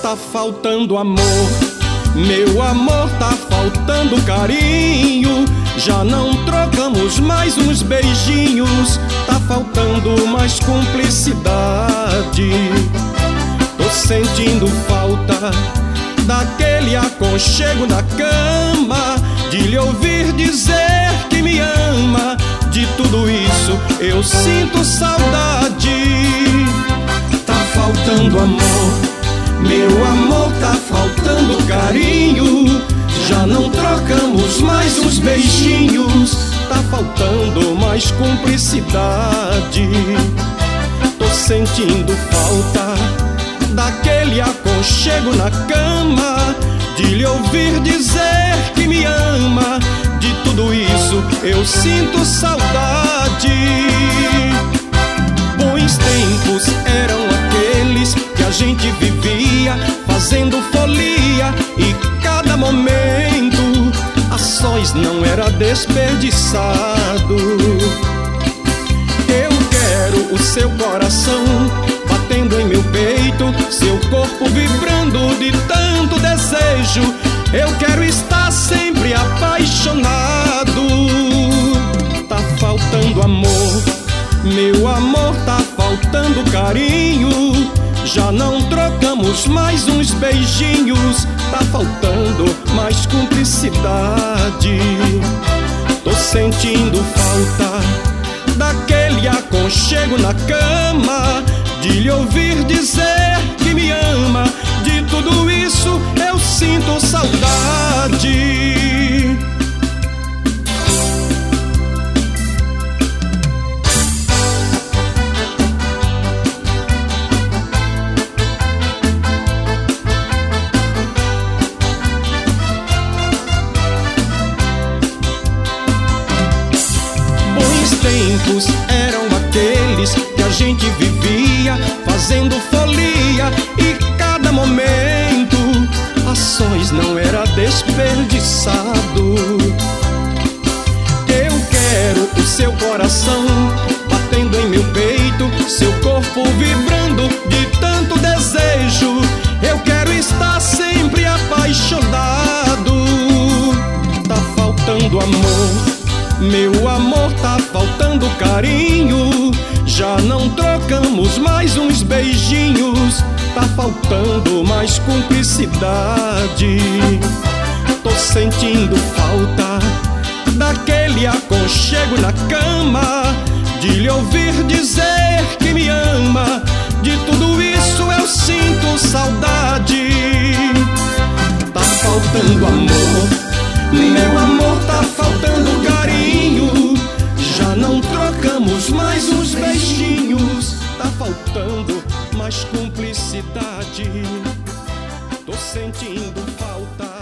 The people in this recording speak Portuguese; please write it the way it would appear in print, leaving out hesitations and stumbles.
Tá faltando amor, meu amor, tá faltando carinho. Já não trocamos mais uns beijinhos, tá faltando mais cumplicidade. Tô sentindo falta daquele aconchego na cama, de lhe ouvir dizer que me ama. De tudo isso eu sinto saudade. Tá faltando amor, meu amor, tá faltando carinho. Já não trocamos mais uns beijinhos, tá faltando mais cumplicidade. Tô sentindo falta daquele aconchego na cama, de lhe ouvir dizer que me ama. De tudo isso eu sinto saudade. Bons tempos eram aqueles que a gente vivia fazendo folia, e cada momento a sós não era desperdiçado. Eu quero o seu coração batendo em meu peito, seu corpo vibrando de tanto desejo. Eu quero estar sempre apaixonado. Tá faltando amor, meu amor, tá faltando carinho. Já não trocamos mais uns beijinhos, tá faltando mais cumplicidade. Tô sentindo falta daquele aconchego na cama, de lhe ouvir dizer que me ama. De tudo isso eu sinto saudade. Bons tempos eram aqueles que a gente vivia fazendo folia, e cada momento a sós não era desperdiçado. Eu quero o seu coração batendo em meu peito, seu corpo vibrando de tanto desejo. Eu quero estar sempre apaixonado. Tá faltando amor, meu amor, tá faltando carinho. Já não trocamos mais uns beijinhos, tá faltando mais cumplicidade. Tô sentindo falta daquele aconchego na cama, de lhe ouvir dizer que me ama. De tudo isso eu sinto saudade. Tá faltando amor, meu amor, tá faltando carinho. Já não trocamos mais uns beijinhos, tá faltando mais cumplicidade. Tô sentindo falta